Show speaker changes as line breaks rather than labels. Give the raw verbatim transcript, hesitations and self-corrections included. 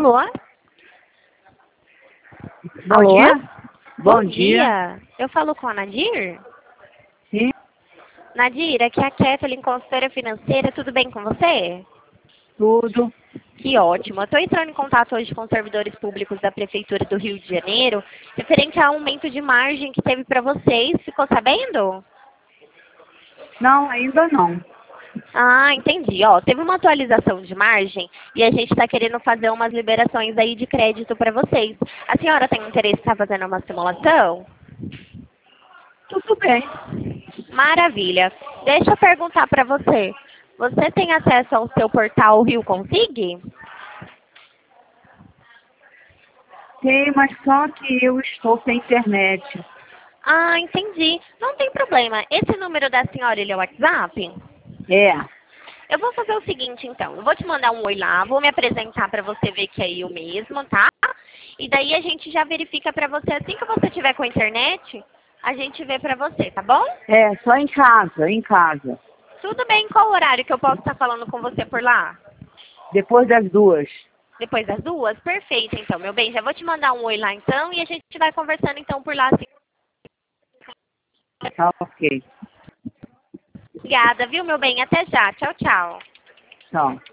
Alô?
Bom
Alô?
dia.
Bom,
Bom dia.
dia. Eu falo com a Nadir?
Sim,
Nadir, aqui é a Kathleen, consultora financeira. Tudo bem com você?
tudo.
Que ótimo. Eu estou entrando em contato hoje com os servidores públicos da Prefeitura do Rio de Janeiro, referente ao aumento de margem que teve para vocês. Ficou sabendo?
Não, ainda não.
Ah, entendi. Ó, teve uma atualização de margem e a gente está querendo fazer umas liberações aí de crédito para vocês. A senhora tem interesse em estar fazendo uma simulação?
Tudo bem.
Maravilha. Deixa eu perguntar para você. Você tem acesso ao seu portal Rio Consig?
Sim, mas só que eu estou sem internet.
Ah, entendi. Não tem problema. Esse número da senhora, ele é o WhatsApp?
É,
Eu vou fazer o seguinte, então. Eu vou te mandar um oi lá, vou me apresentar para você ver que é eu mesmo, tá? E daí a gente já verifica para você, assim que você tiver com a internet, a gente vê para você, tá bom?
é, só em casa, em casa.
Tudo bem. Qual horário que eu posso estar falando com você por lá?
Depois das duas.
Depois das duas? Perfeito, então, meu bem. Já vou te mandar um oi lá, então, e a gente vai conversando, então, por lá, assim.
Tá ok.
Obrigada, viu, meu bem? Até já. Tchau, tchau.
Tchau.